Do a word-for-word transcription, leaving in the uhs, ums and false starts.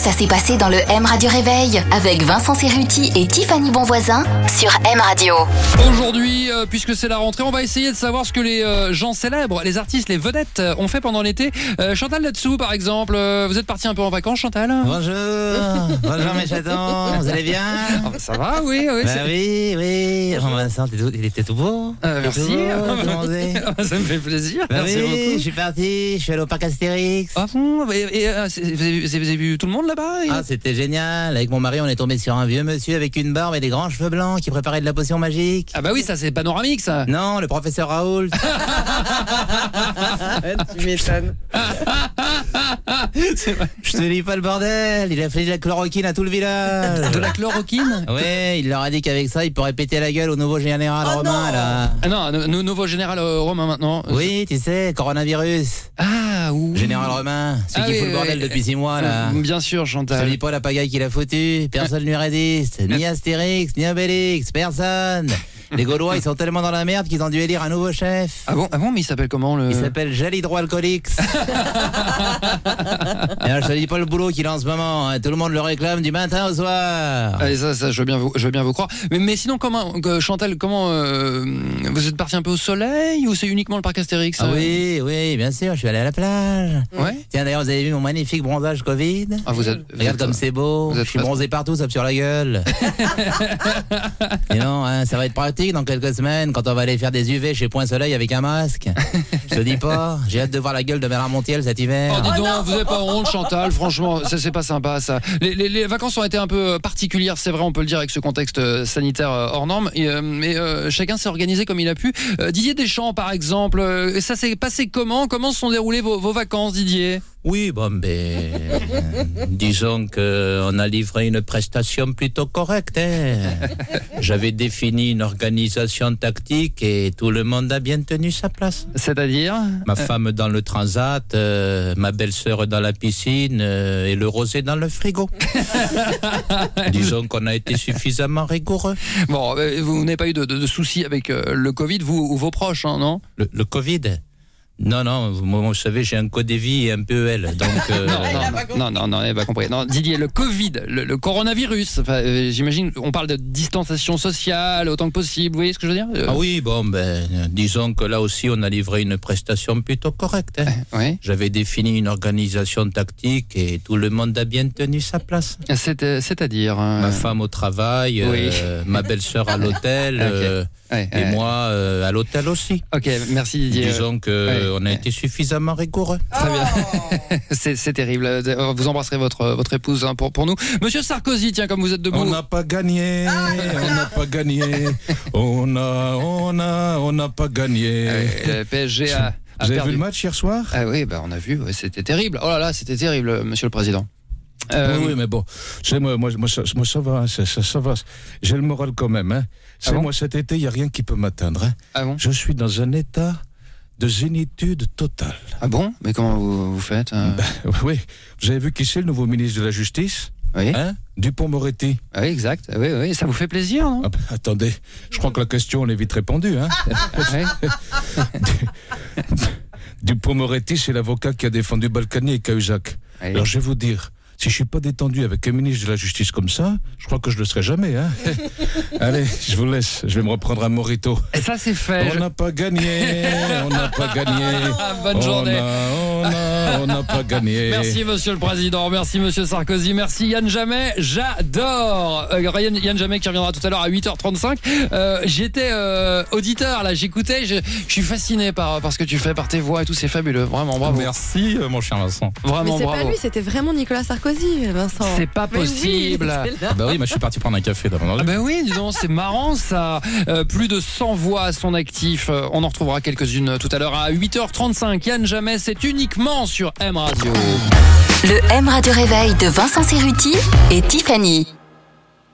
Ça s'est passé dans le M Radio Réveil avec Vincent Cerruti et Tiffany Bonvoisin sur M Radio. Aujourd'hui, euh, puisque c'est la rentrée, on va essayer de savoir ce que les euh, gens célèbres, les artistes, les vedettes euh, ont fait pendant l'été. Euh, Chantal là-dessous, par exemple, euh, vous êtes parti un peu en vacances, Chantal? Bonjour, bonjour mes chatons, vous allez bien? Oh, bah, ça va, oui, oui. Bah c'est... oui, oui, Jean-Vincent, il était tout beau. Euh, merci. Tout beau, demandez. Ça me fait plaisir. Bah merci oui, beaucoup. je suis parti, je suis allé au parc Astérix. Ah bon, et, et, euh, c'est- vous, avez, vous avez vu tout le monde là-bas et- Ah, c'était génial. Avec mon mari, on est tombé sur un vieux monsieur avec une barbe et des grands cheveux blancs qui préparait de la potion magique. Ah bah oui, ça c'est panoramique ça. Non, le professeur Raoult. Tu m'étonnes. C'est vrai. Je te dis pas le bordel, il a fait de la chloroquine à tout le village. De la chloroquine. Ouais, il leur a dit qu'avec ça, il pourrait péter la gueule au nouveau général romain, là. Ah non, no- no- nouveau général euh, romain maintenant. Oui, tu sais, coronavirus. Ah oui. Général romain, celui Ah qui oui, fout le bordel oui. depuis six mois, là. Euh, Bien sûr, Je te Chantal. dis pas la pagaille qu'il a foutu, personne ne lui résiste, ni Astérix, ni Obélix, personne. Les Gaulois, ils sont tellement dans la merde qu'ils ont dû élire un nouveau chef. Ah bon, ah bon, mais il s'appelle comment le Il s'appelle Gel Hydroalcoolique. Et alors, je te dis pas le boulot qu'il a en ce moment, hein. Tout le monde le réclame du matin au soir. Allez, ça, ça, je veux bien vous, je veux bien vous croire. Mais, mais sinon, comment, que- Chantal, comment euh, vous êtes parti un peu au soleil ou c'est uniquement le parc Astérix? Ah euh oui, oui, bien sûr, je suis allé à la plage. Ouais. Tiens, d'ailleurs, vous avez vu mon magnifique bronzage Covid? Ah, vous êtes. vous Regarde êtes- comme c'est beau, vous je êtes suis très- bronzé partout sauf sur la gueule. Et non, hein, ça va être pratique dans quelques semaines quand on va aller faire des U V chez Point Soleil avec un masque. Je te dis pas, j'ai hâte de voir la gueule de Bernard Montiel cet hiver. Oh, dis donc, vous n'avez pas honte, Chantal. Franchement, ça c'est pas sympa, ça. Les, les- les vacances ont été un peu particulières, c'est vrai, on peut le dire, avec ce contexte euh, sanitaire euh, hors norme. Et, euh, mais euh, chacun s'est organisé comme il a pu. Euh, Didier Deschamps, par exemple, euh, ça s'est passé comment? Comment se sont déroulées vos, vos vacances, Didier? Oui, bon, ben, euh, disons qu'on a livré une prestation plutôt correcte. Hein. J'avais défini une organisation tactique et tout le monde a bien tenu sa place. C'est-à-dire? Ma femme dans le transat, euh, ma belle-sœur dans la piscine euh, et le rosé dans le frigo. Disons qu'on a été suffisamment rigoureux. Bon, euh, vous n'avez pas eu de, de- de soucis avec euh, le Covid, vous ou vos proches, hein, non? Le, le Covid? Non, non, moi, vous savez, j'ai un code de vie et un P E L, donc... euh, Non, non, non, non, il n'a pas compris. Non, Didier, le Covid, le, le coronavirus, enfin, euh, j'imagine, on parle de distanciation sociale autant que possible, vous voyez ce que je veux dire? Euh, Ah oui, bon, ben, euh, disons que là aussi, on a livré une prestation plutôt correcte. Hein. Oui. J'avais défini une organisation tactique et tout le monde a bien tenu sa place. C'est, euh, c'est-à-dire euh, Ma femme au travail, Oui. euh, ma belle-sœur à l'hôtel, euh, ouais, et ouais. moi euh, à l'hôtel aussi. Ok, merci Didier. Disons que ouais. on a été suffisamment rigoureux. Très bien. c'est, c'est terrible. Euh, Vous embrasserez votre, votre épouse hein, pour, pour nous. Monsieur Sarkozy, tiens, comme vous êtes debout. On n'a pas gagné, on n'a pas gagné, on a, on a, on n'a pas gagné. Euh, le P S G a, a Vous avez perdu. vu le match hier soir? Ah oui, bah, on a vu, ouais, c'était terrible. Oh là là, c'était terrible, monsieur le président. Euh, Oui, oui, mais bon, c'est moi, moi, moi, ça, moi, ça va, ça, ça, ça va. J'ai le moral quand même. Hein. C'est Ah bon moi cet été, il n'y a rien qui peut m'atteindre. Hein. Ah bon? Je suis dans un état de zénitude totale. Ah bon? Mais comment vous, vous faites euh Ben, oui, vous avez vu qui c'est le nouveau ministre de la Justice? Oui. Hein? Dupond-Moretti. Ah oui, exact. Ah oui, oui, ça vous fait plaisir, non? Ah ben, attendez, je crois que la question elle est vite répondue. Hein. Oui. Dupond-Moretti, c'est l'avocat qui a défendu Balkany et Cahuzac. Oui. Alors je vais vous dire, si je suis pas détendu avec un ministre de la Justice comme ça, je crois que je le serai jamais. Hein. Allez, je vous laisse, je vais me reprendre un morito. Et ça, c'est fait. On Je- n'a pas gagné, on n'a pas gagné. Ah, bonne on journée. a, on a, on n'a pas gagné. Merci monsieur le président, merci monsieur Sarkozy, merci Yann Jamais, j'adore euh, Yann, Yann Jamais qui reviendra tout à l'heure à huit heures trente-cinq. euh, J'étais euh, auditeur là, j'écoutais, je, je suis fasciné par, par ce que tu fais, par tes voix et tout, c'est fabuleux, vraiment bravo. Merci, euh, mon cher Vincent. Vraiment Mais c'est bravo. pas lui, c'était vraiment Nicolas Sarkozy, Vincent. C'est pas Mais oui, possible. c'est là. Ah bah oui, moi je suis parti prendre un café d'abord. Ah ben oui, dis donc, c'est marrant ça. Euh, plus de cent voix à son actif. Euh, on en retrouvera quelques-unes tout à l'heure à huit heures trente-cinq. Yann Jamais, c'est uniquement sur M Radio. Le M Radio Réveil de Vincent Cerruti et Tiffany.